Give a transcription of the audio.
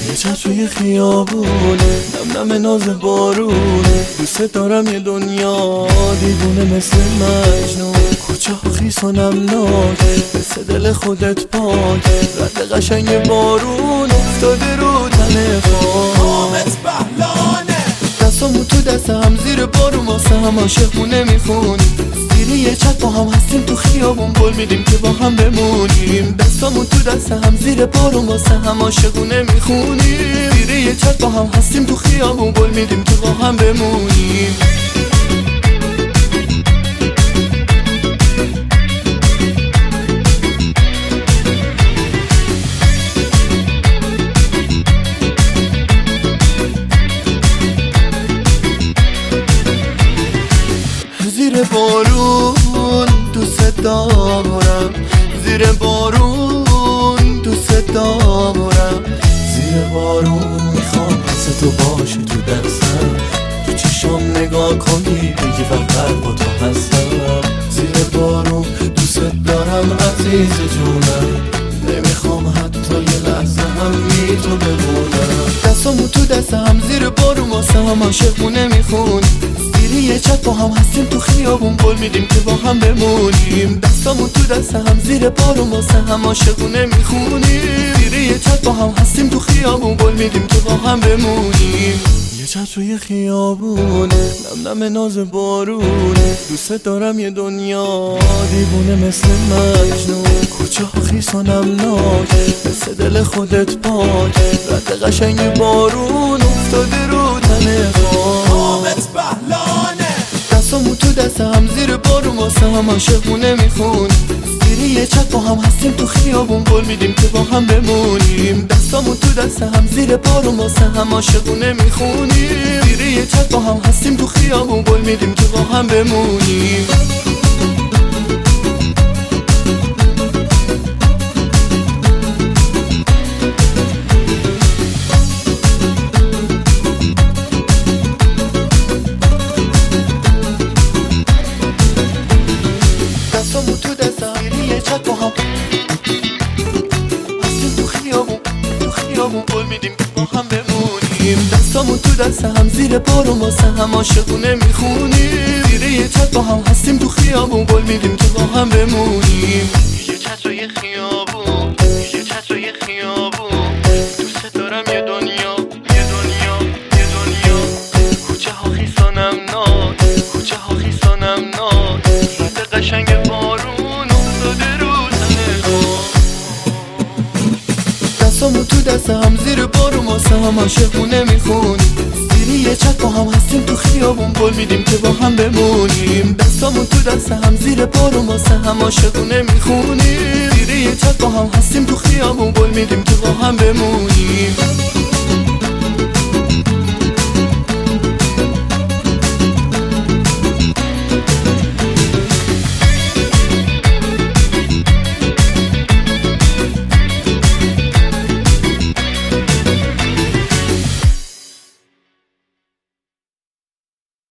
یه چشم خیابونه، نم نم ناز بارونه، دوست دارم یه دنیا دیوونه مثل مجنون، کوچه ها خیس و نمناک مثل دل خودت پاک، رد قشنگ بارون افتاده رو تن خاک. دستامو تو دست هم زیر بارون واسه هم عاشقونه میخونیم، زیر یه چت با هم هستیم تو خیابون قول میدیم که با هم بمونیم. دستامو تو دست هم زیر بارون واسه هم عاشقونه میخونیم، زیر یه چت با هم هستیم تو خیابون قول میدیم که با هم بمونیم. زیر بارون دوست دارم، زیر بارون دوست دارم، زیر بارون میخوام حس تو باشه تو دستم، تو چشام نگاه کنی بگی فقط با تو هستم. زیر بارون دوست دارم عزیز جونم، نمیخوام حتی یه لحظه هم بی تو بمونم. دستامو تو دستم زیر بارون واسه هم عاشقونه میخونیم، زیر یه چت با هم هستیم تو خیابون قول میدیم که با هم بمونیم. دستامو تو دست هم زیر بارون واسه هم عاشقونه میخونیم، زیر یه چت با هم هستیم تو خیابون قول میدیم که با هم بمونیم. یه چت روی خیابونه، نم نم ناز بارونه، دوست دارم یه دنیا دیوونه مثل مجنون، کوچه ها خیس و نمناک مثل دل خودت پاک، رد قشنگ بارون افتاده رو تن خاک. دستامو تو دست هم زیر بارون واسه هم عاشقونه میخونیم، زیر یه چت با هم هستیم تو خیابون قول میدیم که با هم بمونیم. دستامو تو دست هم زیر بارون واسه هم عاشقونه میخونیم، زیر یه چت با هم هستیم تو خیابون قول میدیم که با هم بمونیم. دستامو تو دستم زیر یه چت با هم هستیم تو خیابون قول میدیم که با هم بمونیم. دستامو تو دست هم زیر بارون واسه هم عاشقونه میخونیم، زیر یه چت با هم هستیم تو خیابون قول میدیم که با هم بمونیم. یه چت روی خیابون، یه چت روی خیابون، دوست دارم یه دنیا، یه دنیا، یه دنیا، کوچه ها خیس و نمناک، کوچه ها خیس و نمناک، رد قشنگ بارون افتاده رو تن خاک. دستامو تو دست هم زیر بارون واسه هم عاشقونه میخونیم، زیر یه چت با هم هستیم تو خیابون قول میدیم که با هم بمونیم. دستامو تو دست هم زیر بارون واسه هم عاشقونه میخونیم، زیر یه چت با هم هستیم تو خیابون قول میدیم که با هم بمونیم.